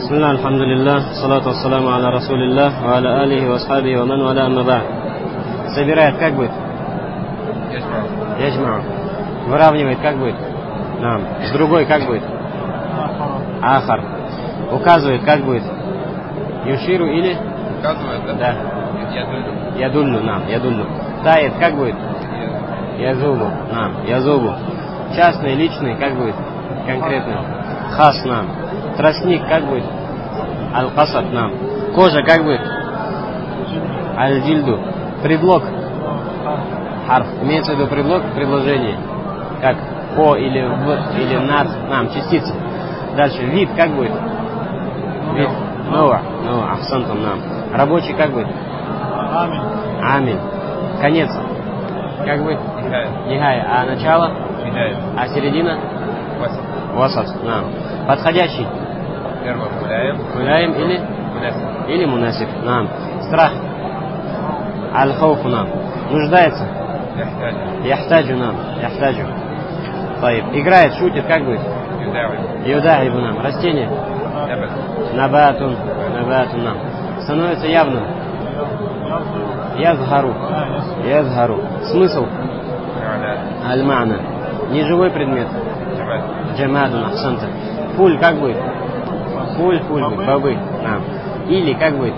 Бисмилlah, алхамдулиллах, салату вассаламу аля расулиллах, ва аля алихи ва асхабихи ва ман валя амма ба'д. Собирает, как будет? Яджмау. Выравнивает, как будет? Нам. С другой, как будет? Ахар. Указывает, как будет? Юширу или? Указывает, да? Да. Ядулю. Ядульну, нам. Ядульну. Тает, как будет? Язубу, нам. Язубу. Частный, личный, как будет? Конкретный. Хас, нам. Тростник, как будет? Аль-Касад, нам. Кожа, как будет? Аль-Джильду. Предлог. Харф. Имеется в виду предлог в предложении. Как по или в или над, нам. Частица. Дальше. Вид, как будет? Вид. Нова. Нова. Ахсантум, нам. Рабочий, как будет? Амин. Конец. Как будет? Нихая. А начало? А середина? Васат. Нам. Подходящий. Первый муляем. Муляем или? Мунасиб. Или мунасиб. Нам. Страх. Аль-хауфу, нам. Нуждается. Яхтаджу, нам. Яхтаджу. Играет, шутит, как будет? Юдаибу, нам. Растение. Набатун. Набатун, нам. Становится явным. Язхару. Язхару. Смысл. Аль-мана. Неживой предмет. Джамадун, ахсанта. Фуль, как будет? Фуль будет. Бабы. Нам. Или, как будет?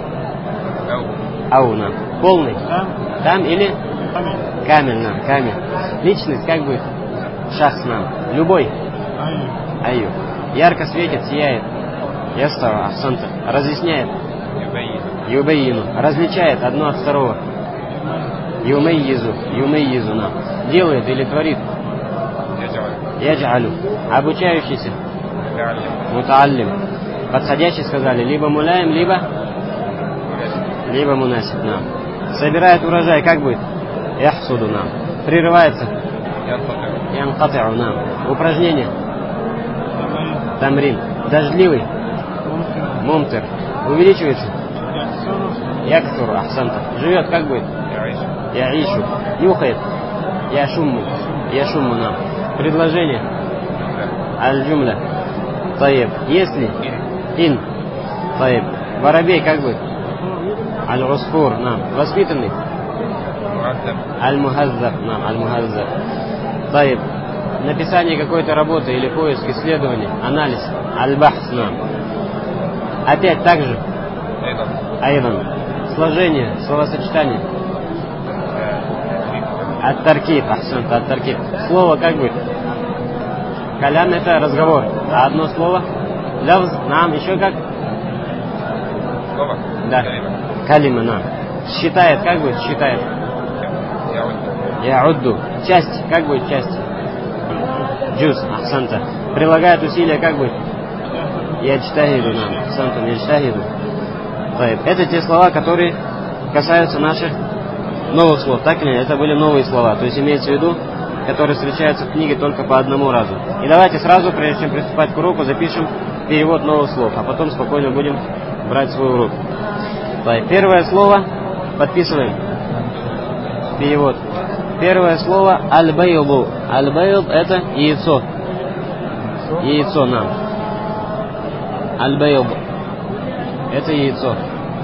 Ау, нам. Полный. Там или? Камель, нам. Камель. Личность, как будет? Шахс, нам. Любой. Аю. Ярко светит, сияет. Ястава, ахсанта. Разъясняет. Юбайину. Различает одно от второго. Юмайизу. Юмайизу, нам. Делает или творит. Яджалю. Обучающийся. Мутааллим. Подходящий сказали. Либо муляем, либо мунасиб, нам. Собирает урожай, как будет? Яхсуду, нам. Прерывается. Янкати'у, нам. Упражнение. Тамрин. Дождливый. Мумтир. Увеличивается. Яксуру, ахсанта. Живет, как будет? Яишу. Нюхает. Яшумму. Яшумму, нам. Предложение. Аль-джумля. Таиб. Если. Ин. Таиб. Воробей, как будет? Аль-Усфур, нам. Воспитанный. Аль-Мухаззаб, нам. Аль-Мухаззаб. Таиб. Написание какой-то работы или поиск, исследование, анализ. Аль-Бахс, нам. Опять так же. Айдан. Сложение, словосочетание. Ат-Таркиб, ахсанта, ат-Таркиб. Слово как будет? Калям — это разговор. А одно слово? Лавз, нам, еще как? Слово? Да. Калима, нам. Считает, как будет? Считает. Яудду. Часть, как будет часть? Джуз, ахсанта. Прилагает усилия, как будет? Яджтахиду, нам. Ахсантум, яджтахиду. Это те слова, которые касаются наших новых слов. Так или нет? Это были новые слова. То есть имеется в виду, которые встречаются в книге только по одному разу. И давайте сразу, прежде чем приступать к уроку, запишем перевод новых слов, а потом спокойно будем брать свой урок. Первое слово подписываем. Перевод. Первое слово аль-байду. Аль-байд — это яйцо. Яйцо, нам. Аль-байд. Это яйцо.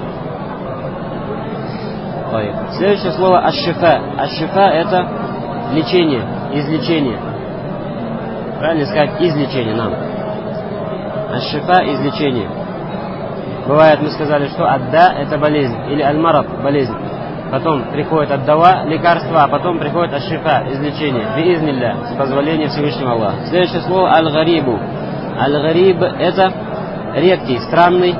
Следующее слово аш-шифа. Аш-шифа — это лечение, излечение. Правильно сказать, излечение, нам. Аш-шифа — излечение. Бывает, мы сказали, что адда — это болезнь. Или аль-мараб — болезнь. Потом приходит аддава — лекарство, а потом приходит аш-шифа — излечение. Би-изнилля, с позволения Всевышнего Аллаха. Следующее слово аль-гарибу. Аль-гариб — это редкий, странный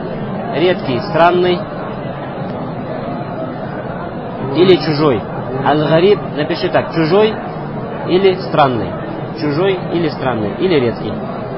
или чужой. Аль-гариб, напиши так, чужой или странный. Чужой или странный, или редкий.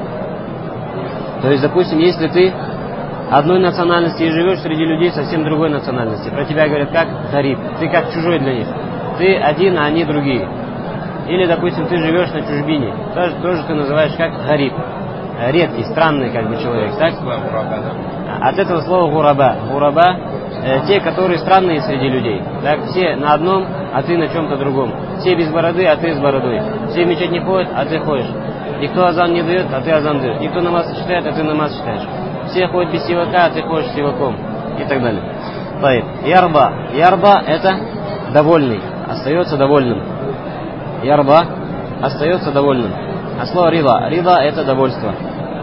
То есть, допустим, если ты одной национальности и живешь среди людей совсем другой национальности, про тебя говорят как гариб, ты как чужой для них. Ты один, а они другие. Или, допустим, ты живешь на чужбине, тоже ты называешь как гариб. Редкий, странный как бы человек, так? От этого слова гураба. Гураба те, которые странные среди людей. Так, все на одном, а ты на чем-то другом. Все без бороды, а ты с бородой. Все в мечеть не ходят, а ты ходишь. Никто азан не дает, а ты азан даешь. Никто намаз читает, а ты намаз читаешь. все ходят без сивака, а ты ходишь с сиваком. И так далее. Ярба. Ярба это довольный, остается довольным. Ярба остается довольным. А слово рида. Рида это довольство.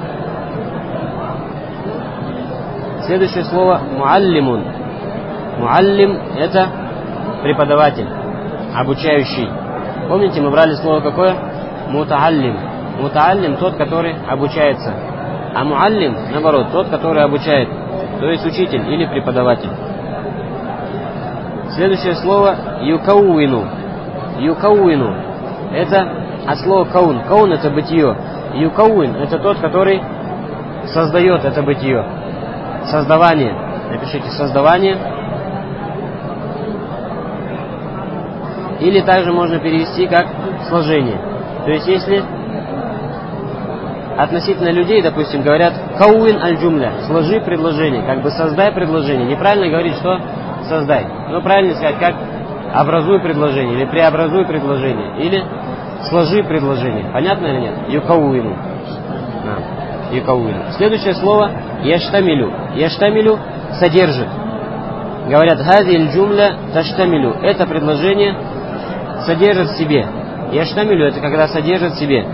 Следующее слово муаллимун. Муаллим это преподаватель, обучающий. Помните, мы брали слово какое? Мутааллим. Мутааллим тот, который обучается. А муаллим, наоборот, тот, который обучает. То есть учитель или преподаватель. Следующее слово юкауину. Юкауину. Это от слова каун. Каун это бытие. Юкауин это тот, который создает это бытие. Создавание. Напишите создавание. Или также можно перевести как сложение. То есть если относительно людей, допустим, говорят кауин аль-джумля, сложи предложение, как бы создай предложение. Неправильно говорить, что создай. Но правильно сказать, как образуй предложение, или преобразуй предложение, или сложи предложение. Понятно или нет? Юкауину. Юкауину. Следующее слово яштамилю. Яштамилю содержит. Говорят хази аль-джумля таштамилю. Это предложение содержит в себе. Яштамилю это когда содержит в себе.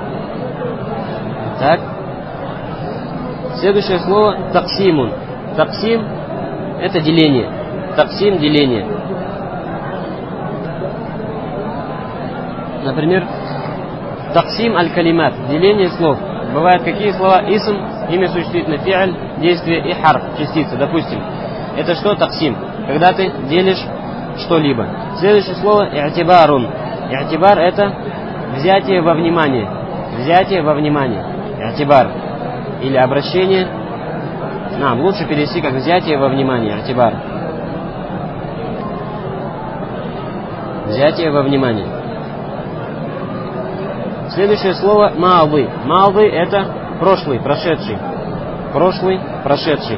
Так. Следующее слово таксимун. Таксим это деление. Таксим деление. Например, таксим аль-калимат. Деление слов. Бывают какие слова? Исм, имя существительное, фи'аль, действие и харф, частица. Допустим. Это что таксим? Когда ты делишь что-либо. Следующее слово и'тибарун. И'тибар это взятие во внимание. Взятие во внимание. И'тибар. Или обращение. Лучше перевести как взятие во внимание. И'тибар. Взятие во внимание. Следующее слово маады. Маады это прошлый, прошедший. Прошлый, прошедший.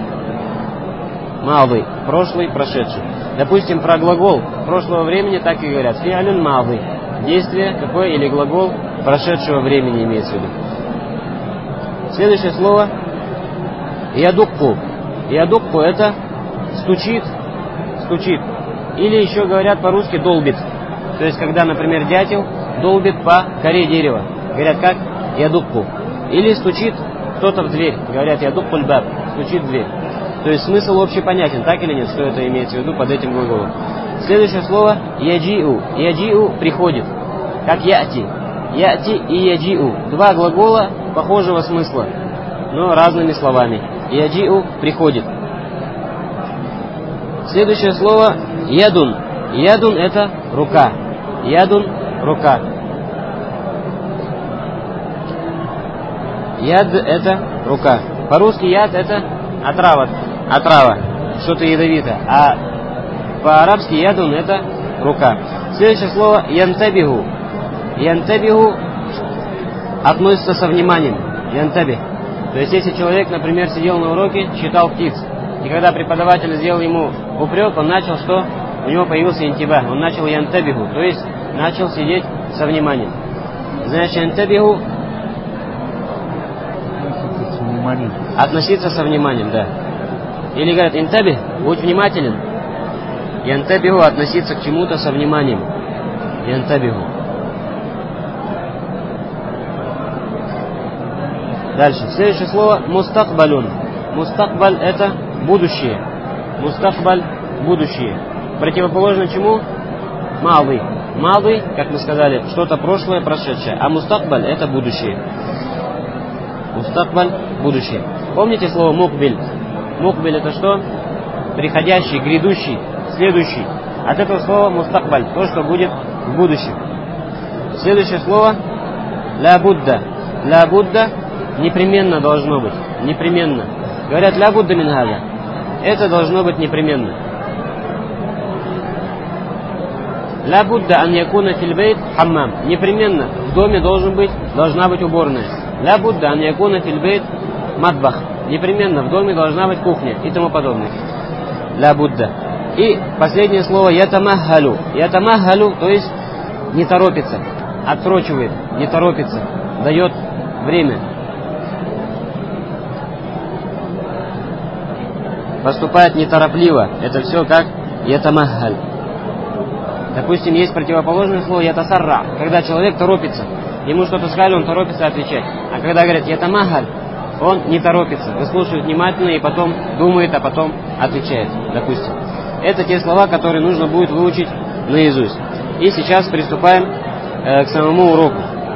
Маады. Прошлый, прошедший. Допустим, про глагол прошлого времени так и говорят. Фи'алюн маады. Действие какое или глагол прошедшего времени имеется в виду. Следующее слово ядукку. Ядукку это стучит, стучит. Или еще говорят по-русски долбит. То есть, когда, например, дятел долбит по коре дерева. Говорят как? Ядукку. Или стучит кто-то в дверь. Говорят ядуккуль баб. Стучит в дверь. То есть смысл общепонятен, так или нет, что это имеется в виду под этим глаголом. Следующее слово яджиу. Яджиу приходит. Как яти. Яти и яджиу. Два глагола похожего смысла, но разными словами. Яджиу приходит. Следующее слово ядун. Ядун это рука. Ядун рука. Яд это рука. По-русски яд это отрава. Отрава. Что-то ядовитое. А по-арабски ядун это рука. Следующее слово янтабиху. Янтабиху относится со вниманием. Янтабих. То есть если человек, например, сидел на уроке, считал птиц, и когда преподаватель сделал ему упрек, он начал что? У него появился янтиба. Он начал янтабиху. То есть начал сидеть со вниманием. Значит, янтабиху относиться со вниманием, да. Или говорят, интабих, будь внимателен. Янтабиху относиться к чему-то со вниманием. Янтабиху. Дальше. Следующее слово мустакбалюн. Мустакбаль это будущее. Мустакбаль будущее. Противоположно чему? Мады. Мады, как мы сказали, что-то прошлое, прошедшее. А мустакбаль это будущее. Мустакбаль будущее. Помните слово мукбиль? Мукбиль это что? Приходящий, грядущий, следующий. От этого слова мустакбаль, то, что будет в будущем. Следующее слово ля будда. Ля будда непременно должно быть. Непременно. Говорят ля будда мин хаза. Это должно быть непременно. Ля будда ан якуна фил бейт хаммам. Непременно в доме должна быть уборная. Ля будда ан якуна фил бейт матбах. Непременно в доме должна быть кухня и тому подобное. Ля будда. И последнее слово ятамахалю. Ятамахалю, то есть не торопится, отсрочивает, не торопится, дает время. поступает неторопливо. Это все как ятамахаль. Допустим, есть противоположное слово ятасарра, когда человек торопится. Ему что-то сказали, он торопится отвечать. А когда говорят ятамахаль, он не торопится, выслушивает внимательно и потом думает, а потом отвечает, допустим. Это те слова, которые нужно будет выучить наизусть. И сейчас приступаем к самому уроку.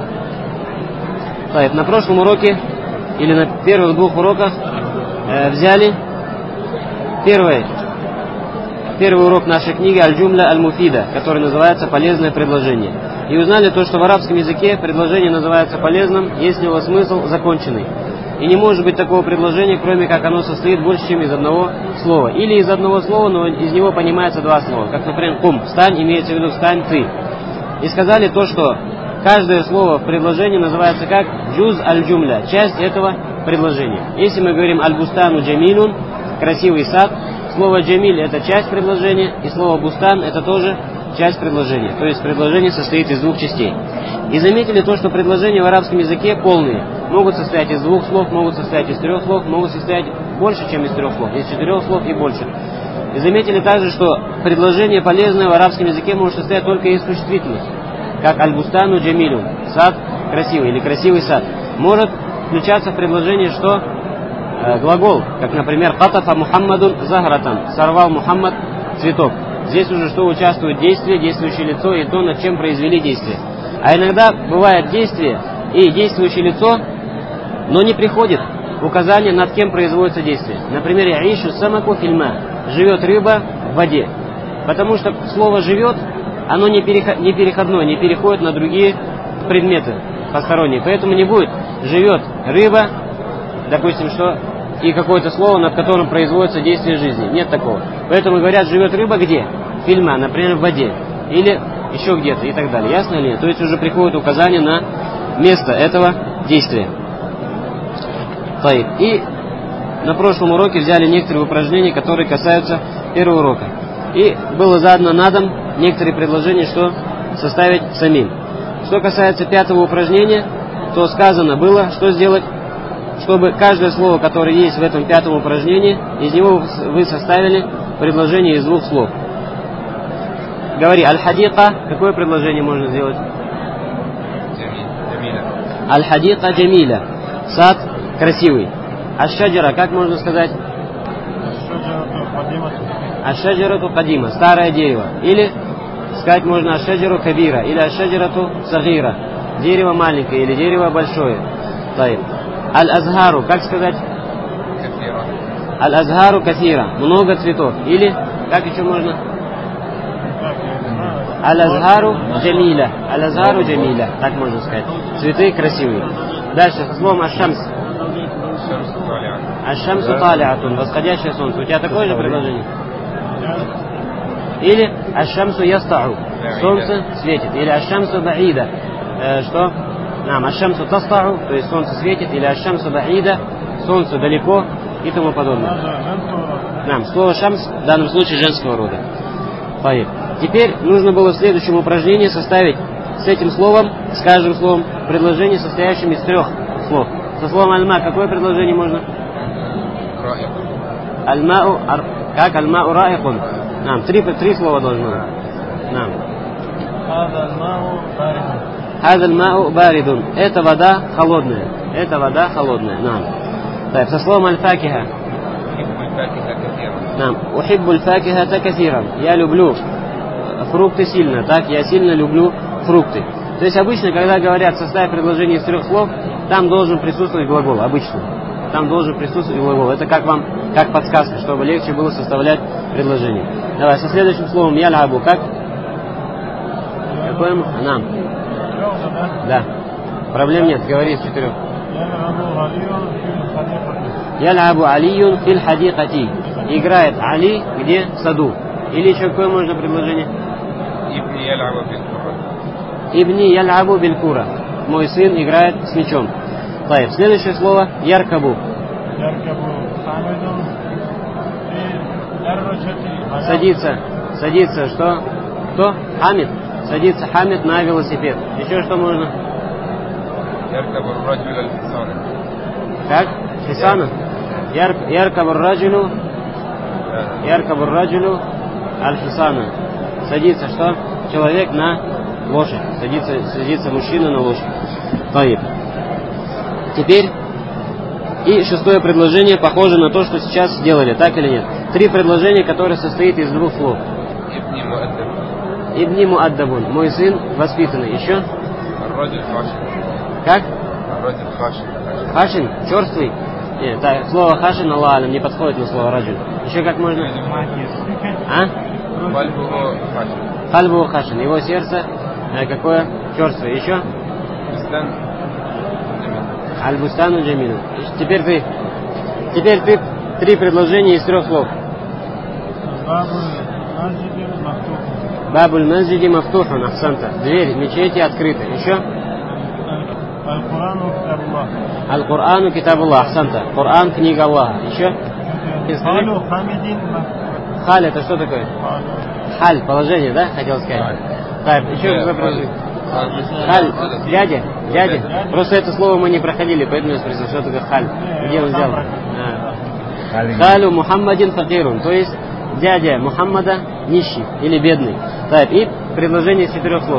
На прошлом уроке, или на первых двух уроках, взяли первый урок нашей книги «Аль-Джумля Аль-Муфида», который называется «Полезное предложение». И узнали то, что в арабском языке предложение называется полезным, если его смысл законченный. И не может быть такого предложения, кроме как оно состоит больше, чем из одного слова. Или из одного слова, но из него понимается два слова. Как, например, «кум» – «встань», имеется в виду «встань ты». И сказали то, что каждое слово в предложении называется как «джуз аль-джумля», часть этого предложения. Если мы говорим «аль-бустану джамилун» – «красивый сад», слово «джамиль» – это часть предложения, и слово «бустан» – это тоже часть предложения. То есть предложение состоит из двух частей. И заметили то, что предложения в арабском языке полные. Могут состоять из двух слов, могут состоять из трех слов, могут состоять больше, чем из трех слов, из четырех слов и больше. И заметили также, что предложение полезное в арабском языке может состоять только из существительных, как «аль-бустану джамилю» – сад красивый или красивый сад. Может включаться в предложение, что глагол, как, например, «катафа Мухаммадун захратан» – «сорвал Мухаммад цветок». Здесь уже что участвует действие, действующее лицо и то, над чем произвели действие. А иногда бывает действие и действующее лицо, но не приходит указание, над кем производится действие. Например, «яишу самаку фильма» – «живет рыба в воде». Потому что слово «живет» оно не переходное, не переходит на другие предметы посторонние. Поэтому не будет «живет рыба», допустим, что и какое-то слово, над которым производится действие жизни. Нет такого. Поэтому говорят, живет рыба где? Фильма, например, в воде. Или еще где-то и так далее. Ясно ли? То есть уже приходит указание на место этого действия. И на прошлом уроке взяли некоторые упражнения, которые касаются первого урока. И было задано на дом некоторые предложения, что составить самим. Что касается пятого упражнения, то сказано было, что сделать, чтобы каждое слово, которое есть в этом пятом упражнении, из него вы составили предложение из двух слов. Говори, аль-хадика, какое предложение можно сделать? Аль-хадика джамиля, сад красивый. Аш-шаджара, как можно сказать? Аш-шаджарату кадима, старое дерево. Или сказать можно аш-шаджару кабира, или аш-шаджарату сагира, дерево маленькое или дерево большое. Аль-азхару, как сказать? Аль-азхару кафира, много цветов. Или, как еще можно? Аль-азхару джамиля, аль-азхару джамиля, так можно сказать. Цветы красивые. Дальше, со словом аш-шамс. Аш-шамсу талиатун, восходящее солнце. У тебя такое же предложение? Или аш-шамсу ястау, солнце светит. Или аш-шамсу баида, что? Аш-шамсу тастау, то есть солнце светит, или аш-шамсу баида, солнце далеко и тому подобное. Слово шамс в данном случае женского рода. Теперь нужно было в следующем упражнении составить с этим словом, с каждым словом, предложение, состоящим из трех слов. Со словом аль-ма какое предложение можно? Аль-мау, как аль-мау раихун. Три слова должно быть. Хаза аль-мау баридун. Это вода холодная. Это вода холодная. Со словом аль-факиха. Ухиббу аль-факихата касиран. Я люблю фрукты сильно. Так, я сильно люблю фрукты. То есть обычно, когда говорят составь предложение из трех слов, там должен присутствовать глагол. Обычно. Там должен присутствовать глагол. Это как вам, как подсказка, чтобы легче было составлять предложение. Давай, со следующим словом ял'абу. Как? Какое? Да. Проблем нет, говори из четырех. Ял'абу алиюн фил хадикати. Играет Али где? В саду. Или еще какое можно предложение? Ибни ял'абу биль-кура. Мой сын играет с мячом. Следующее слово яркабу. Садится, что? Кто? Хамид. Садится Хамид на велосипед. Еще что можно? Как? Хисана? Яркабу раджулю Яркабур раджулю аль-хисана. Садится что? Человек на лошадь. Садится мужчина на лошадь. Таиб. Теперь и шестое предложение похоже на то, что сейчас сделали, так или нет? Три предложения, которые состоят из двух слов. Ибни муаддабун. Мой сын воспитанный. Еще? Как? Хашин? Черствый? Нет, так, слово хашин, Аллах алям, не подходит на слово раджуль. Еще как можно? А? Кальбу хашин. Его сердце какое? Черствое. Еще? Аль-Бустану Джамилу. Теперь ты три предложения из трех слов. Бабуль Маджиди Мафтухун Ахсанта. Дверь мечети открыта. Еще? Аль-Курану Китабуллах. Ахсанта. Коран книга Аллаха. Еще? Халь это что такое? Халь, положение, да? Хотел сказать. Так, еще какое предложение? Халь, дядя. Просто это слово мы не проходили, поэтому я спросил, что такое халь. Где он взял? Халю Мухаммадин факирун, то есть дядя Мухаммада нищий или бедный. Так, и предложение из 4 слов.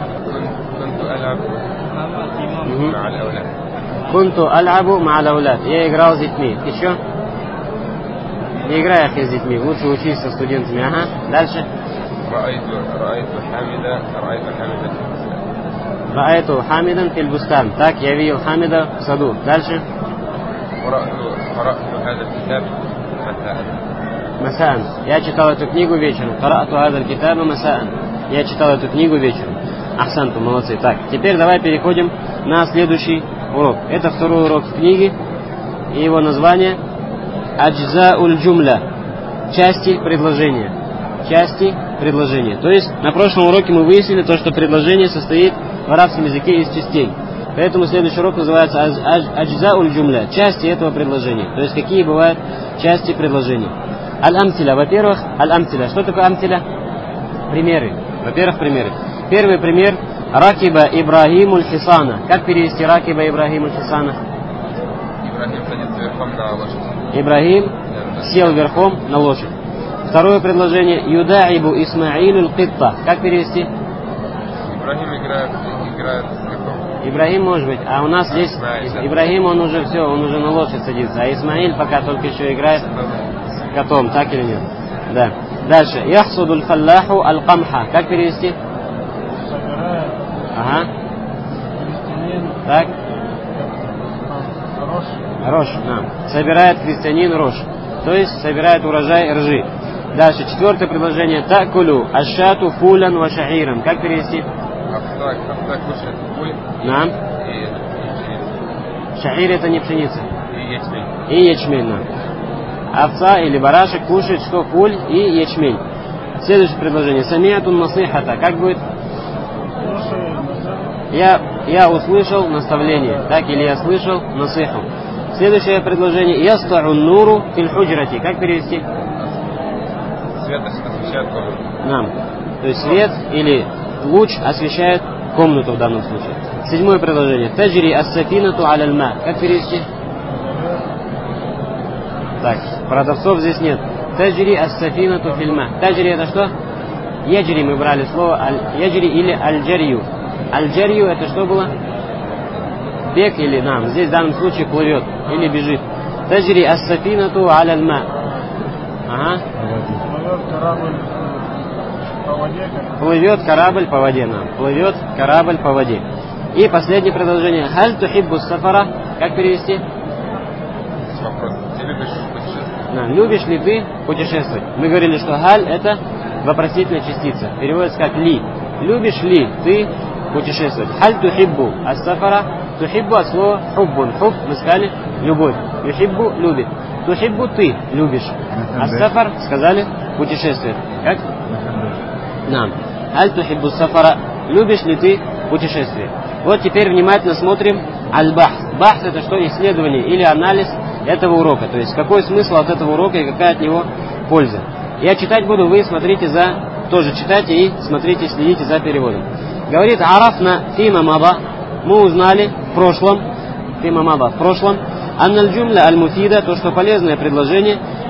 Кунту аль-абу ма'ал-аулад. Я играл с детьми. Еще? Не играй с детьми, лучше учись со студентами. Ага. Дальше. Раайту Хамидан фильбустан. Так, я видел Хамида в саду. Дальше. Масаан. Я читал эту книгу вечером. Караату хазаль китаба масаан. Я читал эту книгу вечером. Ахсанту, молодцы. Так, теперь давай переходим на следующий урок. Это второй урок в книге. И его название Аджзауль джумля. Части предложения. Части предложения. То есть на прошлом уроке мы выяснили то, что предложение состоит в арабском языке из частей. Поэтому следующий урок называется Аджзауль джумля. Части этого предложения. То есть какие бывают части предложения. Аль-амтиля. Во-первых, аль-амтиля. Что такое амтиля? Примеры. Во-первых, примеры. Первый пример. Ракиба Ибрахимуль хисана. Как перевести Ракиба Ибрахимуль хисана? Ибрахим садится верхом на лошадь. Ибрахим сел верхом на лошадь. Второе предложение. Юдаибу Исмаилюль китта. Как перевести? Ибрахим играет с котом. Ибрахим может быть. А у нас здесь Ибрахим, он уже все, он уже на лошадь садится. А Исмаиль пока только еще играет с котом. Так или нет? Да. Дальше. Яхсудуль фаллаху аль-камха. Как перевести? Ага. Так. Рожь. Да. Собирает христианин рожь. То есть собирает урожай ржи. Дальше. Четвертое предложение. Такулю ашату фулян ва шаиран. Как перевести? Овца кушает фуль. Да. Шаир это не пшеница. И ячмень. Да. Овца или барашек кушает что? Фуль и ячмень. Следующее предложение. Самиатун насихата. Как будет? Я услышал наставление. Так, или я слышал насиху. Следующее предложение. Яста'ун нуру фил худжрати. Как перевести? Свет освещает комнату. Да. То есть свет или луч освещает комнату в данном случае. Седьмое предложение. Таджри ас-сафинату аль-ма. Как перевести? Так, продавцов здесь нет. Таджри ас-сафинату фильма. Таджри это что? Яджри мы брали слово яджри или аль-джарью. Аль-джарью это что было? Бег или нам. Здесь в данном случае плывет или бежит. Таджри ас-сафинату аль-ма. Ага. Плывет корабль по воде нам. Плывет корабль по воде. И последнее предложение. Халь тухиббу сафара. Как перевести? Вопрос. Ты любишь путешествовать? Да. Любишь ли ты путешествовать? Мы говорили, что халь это вопросительная частица. Переводится как ли. Любишь ли ты путешествовать? Халь тухиббу ас-сафара. Тухиббу от слова хуббун. Хубб мы сказали любовь. Юхиббу любит. Тухиббу ты любишь. Ас-сафар сказали путешествие. Как? Нам. Аль тухиббу сафара. Любишь ли ты путешествие? Вот теперь внимательно смотрим аль-бахс. Бахс это что? Исследование или анализ этого урока. То есть какой смысл от этого урока и какая от него польза. Я читать буду, вы смотрите тоже читайте и смотрите, следите за переводом. Говорит арафна фима маба. Мы узнали в прошлом, фима маба, в прошлом, анналь джумля аль-муфида, то, что полезное предложение,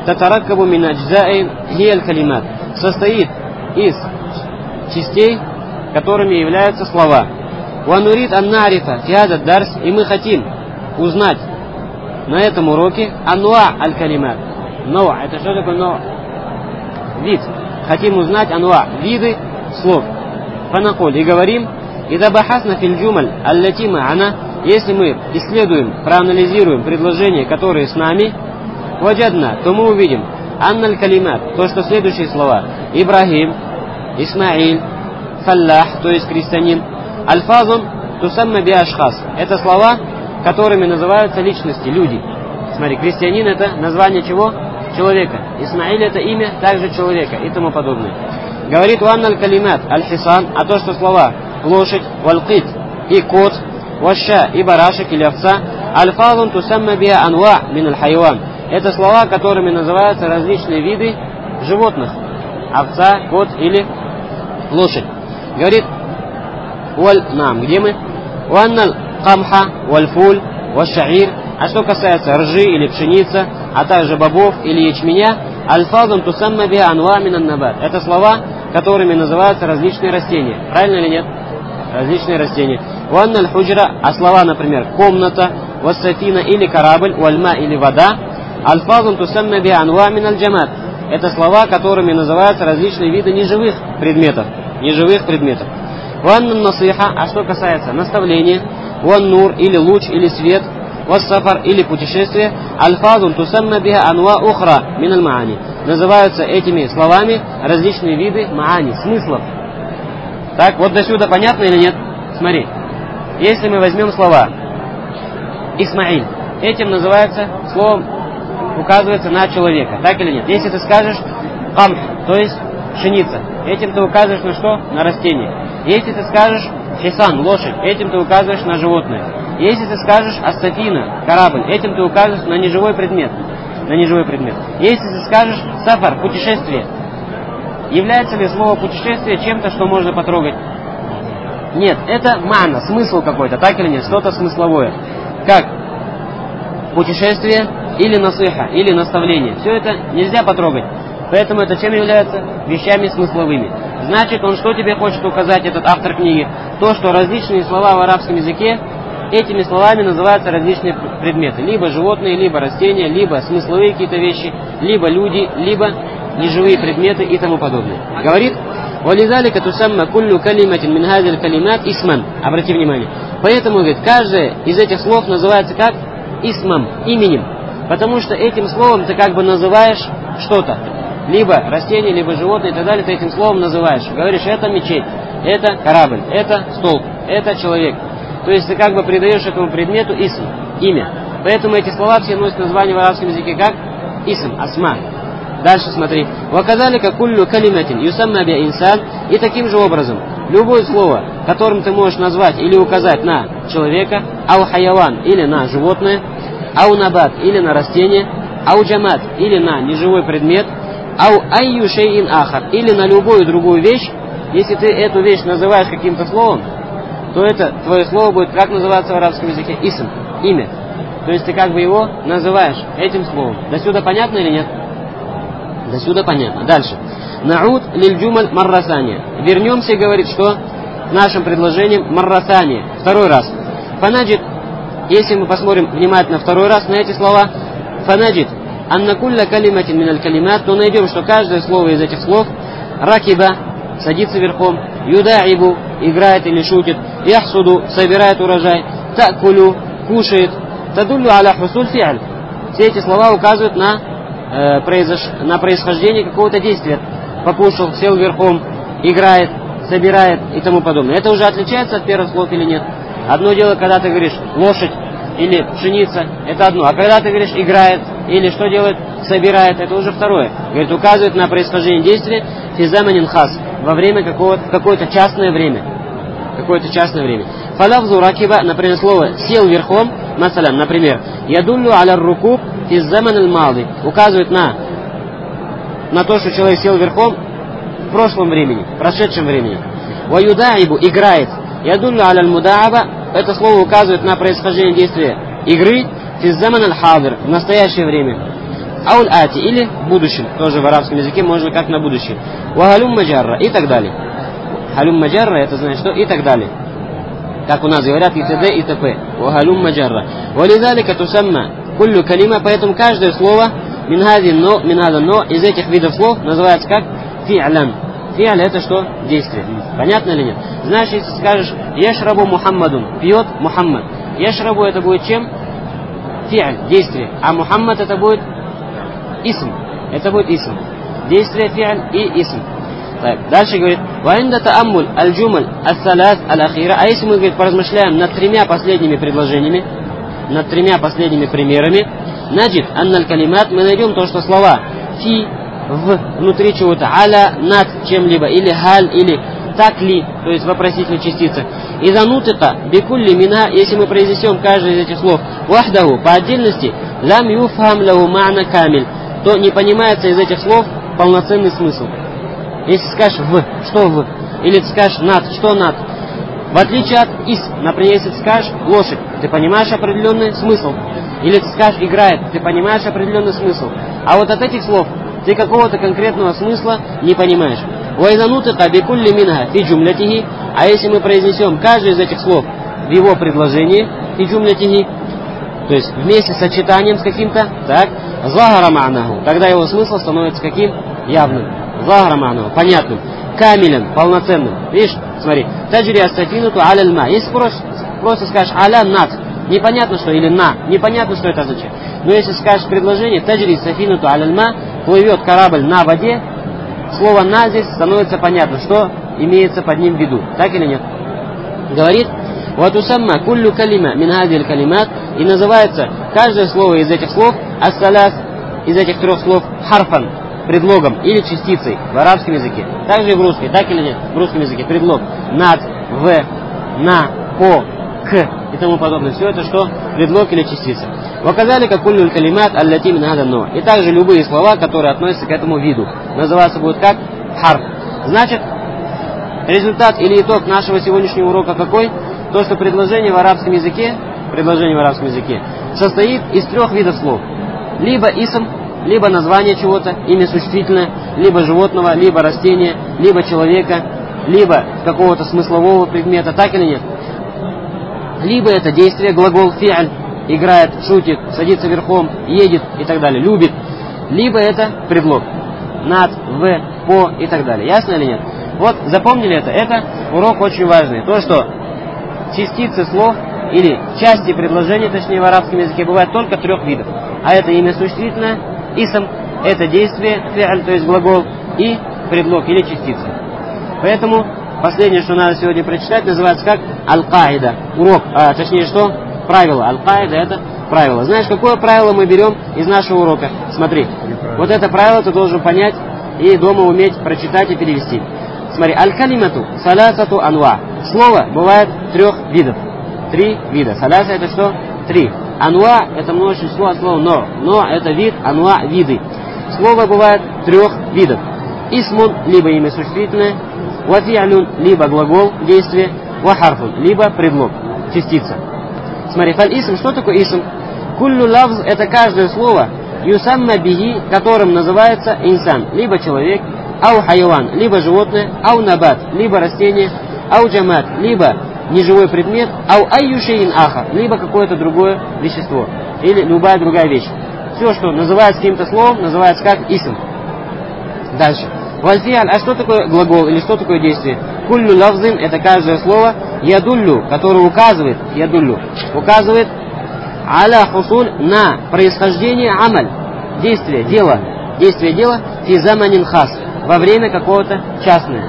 татараккабу мин аджзаин хияль калимат, состоит из частей, которыми являются слова. Ва нурид ан нарифа фи хаза дарс, и мы хотим узнать на этом уроке анва аль калимат. Нова, это что такое нова? Вид. Хотим узнать анва, виды слов. Фанакуль, и говорим, ида бахасна фил джумаль аллати ма'ана, если мы исследуем, проанализируем предложения, которые с нами, ваджадна, то мы увидим анналь калимат, то, что следующие слова: Ибрахим, Исмаиль, Фаллах, то есть крестьянин, альфазун тусамма би ашхас, это слова, которыми называются личности, люди. Смотри, крестьянин — это название чего? Человека. Исмаиль — это имя также человека и тому подобное. Говорит уанналь калимат аль-хисан, а то, что слова лошадь, валкит и кот, ваша и барашек или овца, альфазун тусамма би анва мин аль-хайван, это слова, которыми называются различные виды животных. Овца, кот или лошадь. Говорит, где мы? Уанналь камха, вальфуль, вашаир, а что касается ржи или пшеница, а также бобов или ячменя, альфазун тусамма би анва мин ан-набат, это слова, которыми называются различные растения. Правильно или нет? Различные растения. Уанналь худжра, а слова, например, комната, вассафина или корабль, вальма или вода, альфазун тусамма би анва мин аль-джамат, это слова, которыми называются различные виды неживых предметов. Ваннан насиха, а что касается наставления, ван нур или луч или свет, вассафар или путешествие, альфазун тусамма биха анва ухра мин аль-маани, называются этими словами различные виды маани, смыслов. Так, вот до сюда понятно или нет? Смотри, если мы возьмем слова Исмаиль, этим называется словом, указывается на человека, так или нет? Если ты скажешь камх, то есть пшеница, этим ты указываешь на что? На растение. Если ты скажешь хисан, лошадь, этим ты указываешь на животное. Если ты скажешь ассафина, корабль, этим ты указываешь на неживой предмет. Если ты скажешь сафар, путешествие, является ли слово путешествие чем-то, что можно потрогать? Нет, это мана, смысл какой-то, так или нет? Что-то смысловое. Как путешествие или насыха, или наставление. Все это нельзя потрогать. Поэтому это чем является? Вещами смысловыми. Значит, он что тебе хочет указать, этот автор книги? То, что различные слова в арабском языке, этими словами называются различные предметы. Либо животные, либо растения, либо смысловые какие-то вещи, либо люди, либо неживые предметы и тому подобное. Говорит, «Валидалика тусамма куллю калиматин мин хазиль калимат исман». Обрати внимание. Поэтому, говорит, каждое из этих слов называется как? Исмам, именем. Потому что этим словом ты как бы называешь что-то. Либо растение, либо животное и так далее, ты этим словом называешь. Говоришь, это мечеть, это корабль, это столб, это человек. То есть ты как бы придаешь этому предмету исм, имя. Поэтому эти слова все носят название в арабском языке как исм, асма. Дальше смотри. «Ваказалика куллю калиматин юсамма би инсан». И таким же образом, любое слово, которым ты можешь назвать или указать на человека, ау хайяван или на животное, ау набат или на растение, ау джамат или на неживой предмет, ау айю шейин ахар или на любую другую вещь, если ты эту вещь называешь каким-то словом, то это твое слово будет как называться в арабском языке? Исм, имя. То есть ты как бы его называешь этим словом. До сюда понятно или нет? До сюда понятно. Дальше. Науд лиль-джумаль маррасания. Вернемся, говорит, что нашим предложением маррасания. Второй раз. Фанаджид, если мы посмотрим внимательно второй раз на эти слова, фанаджид анна кулля калиматин миналь калимат, то найдем, что каждое слово из этих слов ракиба, садится верхом, юдаибу, играет или шутит, яхсуду, собирает урожай, такулю, кушает, тадуллю аля хусуль фи'аль. Все эти слова указывают на происхождение какого-то действия. Покушал, сел верхом, играет, собирает и тому подобное. Это уже отличается от первых слов или нет? Одно дело, когда ты говоришь лошадь или пшеница, это одно. А когда ты говоришь играет или что делает, собирает, это уже второе. Говорит, указывает на происхождение действия физаманин хас, во время какое-то частное время. Фалавзу ракиба, например, слово сел верхом, масалян, например, ядуллю аля рукуб из заман аль-малди, указывает на то, что человек сел верхом в прошлом времени, в прошедшем времени. Ваюдаибу, играет. Ядуллю аля аль-мудааба, это слово указывает на происхождение действия игры из заман аль-хадр, в настоящее время. ауль ати, или в будущем, тоже в арабском языке можно как на будущее. Вагалюм маджарра и так далее. Халюм маджарра это значит что? И так далее. Как у нас говорят и т.д. и т.п. Вагалюм маджарра. Валидалика тусамма куллю калима, поэтому каждое слово минхадан-но из этих видов слов называется как фи'лян. Фи'ль это что? Действие. Понятно или нет? Знаешь, если скажешь яшрабу Мухаммадун, пьет Мухаммад. Яшрабу это будет чем? Фи'ль, действие. А Мухаммад это будет исм. Это будет исм. Действие, фи'ль и исм. Так, дальше говорит, ваинда тааммуль аль-джумаль ас-салас аль-ахира. А если мы, говорит, поразмышляем над тремя последними предложениями, над тремя последними примерами, наджид анналь калимат, мы найдем то, что слова фи, внутри чего-то, аля, над чем-либо, или халь, или так ли, то есть вопросительная частица. И занутыка бикулли минха, если мы произнесем каждое из этих слов вахдаху по отдельности, лам юфхам лаху ма'на камиль, то не понимается из этих слов полноценный смысл. Если скажешь в, что в, или ты скажешь над, что над. В отличие от ис, например, если ты скажешь лошадь, ты понимаешь определенный смысл. Или ты скажешь играет, ты понимаешь определенный смысл. А вот от этих слов ты какого-то конкретного смысла не понимаешь. Вайзанутыка бикулли минха фи джумлятихи, а если мы произнесем каждый из этих слов в его предложении, фи джумлятихи, то есть вместе с сочетанием с каким-то, так, захара ма'наху, тогда его смысл становится каким? Явным. Захара ма'наху, понятным. Камилен, полноценным. Видишь, смотри, таджри ас-сафинату аля-лма. Если просто скажешь аля над, непонятно что, или на, непонятно что это означает. Но если скажешь предложение таджри ас-сафинату аля-лма, плывет корабль на воде, слово на здесь становится понятно, что имеется под ним в виду. Так или нет? Говорит, ватусамма куллю калима мин хазиль калимат, и называется каждое слово из этих слов ас-салас, из этих трех слов харфан, предлогом или частицей в арабском языке. Также и в русском, так или нет? В русском языке предлог над, в, на, по, к и тому подобное. Все это что? Предлог или частица. Ваказали как куллю калимат аллати мин хаза но. И также любые слова, которые относятся к этому виду, называться будут как харф. Значит, результат или итог нашего сегодняшнего урока какой? То, что предложение в арабском языке состоит из трех видов слов. Либо исм, либо название чего-то, имя существительное, либо животного, либо растения, либо человека, либо какого-то смыслового предмета, так или нет? Либо это действие, глагол фи'аль, играет, шутит, садится верхом, едет и так далее, любит. Либо это предлог, над, в, по и так далее. Ясно или нет? Вот, запомнили это? Это урок очень важный. То, что частицы слов или части предложения, точнее в арабском языке, бывают только трех видов. А это имя существительное, исм, это действие, фи'аль, то есть глагол, и предлог или частица. Поэтому последнее, что надо сегодня прочитать, называется как аль-каида, урок, точнее что? Правило. Аль-каида это правило. Знаешь, какое правило мы берем из нашего урока? Смотри, вот это правило ты должен понять и дома уметь прочитать и перевести. Смотри, аль-калимату саласату анва. Слово бывает трех видов. Три вида. Саласа это что? Три. Анва это множество от слова но. Но это вид, анва виды. Слово бывает трех видов. Исмун, либо имя существительное, вафи'люн, либо глагол, действие, вахарфун, либо предлог, частица. Смотри, фаль-исм, что такое исм? Куллю лавз это каждое слово, юсамма бихи, которым называется инсан, либо человек, ау хайван, либо животное, ау набат, либо растение, ау джамат, либо неживой предмет, ау айюшейн аха, либо какое-то другое вещество, или любая другая вещь. Все, что называется каким-то словом, называется как исм. Дальше. Вальфиаль, а что такое глагол или что такое действие? Куллю лавзин это каждое слово, ядуллю, которое указывает, указывает аля хусуль на происхождение амаль, действие дела фи заманин хас, во время какого-то частное.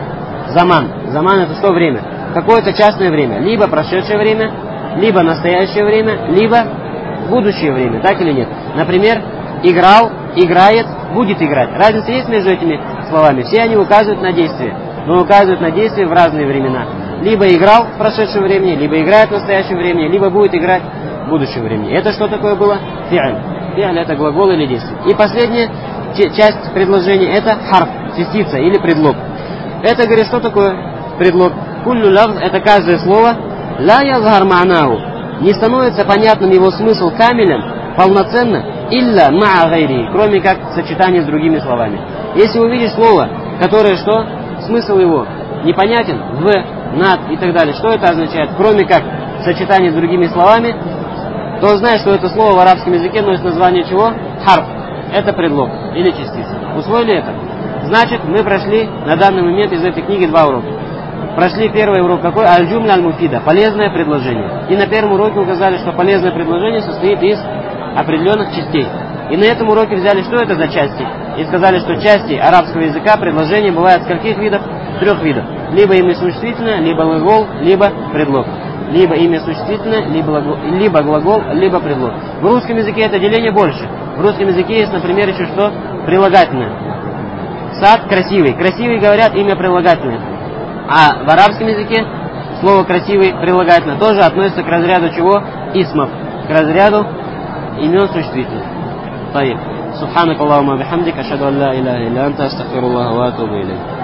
Заман это что время? Какое-то частное время, либо прошедшее время, либо настоящее время, либо будущее время, так или нет? Например, играл, играет, будет играть. Разница есть между этими словами? Все они указывают на действие, но указывают на действие в разные времена. Либо играл в прошедшем времени, либо играет в настоящем времени, либо будет играть в будущем времени. Это что такое было? Фи'аль. Фи'аль это глагол или действие. И последняя часть предложения это харф, частица или предлог. Это, говорит, что такое предлог? Куллю лавз это каждое слово, ла язгар ма'наху, не становится понятным его смысл камилен, полноценно, илля ма'а гайри, кроме как сочетание с другими словами. Если увидишь слово, которое что? Смысл его непонятен, в, над и так далее. Что это означает? Кроме как сочетание с другими словами, то знаешь, что это слово в арабском языке носит название чего? Харф. Это предлог или частица. Усвоили это? Значит, мы прошли на данный момент из этой книги 2 урока. Прошли первый урок какой? Аль-джумля аль-муфида. Полезное предложение. И на первом уроке указали, что полезное предложение состоит из определенных частей. И на этом уроке взяли, что это за части. И сказали, что части арабского языка предложения бывают скольких видов? 3 видов. Либо имя существительное, либо глагол, либо предлог. Либо имя существительное, либо глагол, либо предлог. В русском языке это деление больше. В русском языке есть, например, еще что? Прилагательное. Сад красивый. Красивый, говорят, имя прилагательное. А в арабском языке слово красивый прилагательное тоже относится к разряду чего? Исмов. К разряду имен существительных. طيب. سبحانك اللهم وبحمدك أشهد أن لا إله إلا أنت أستغفر الله وأتوب إليك.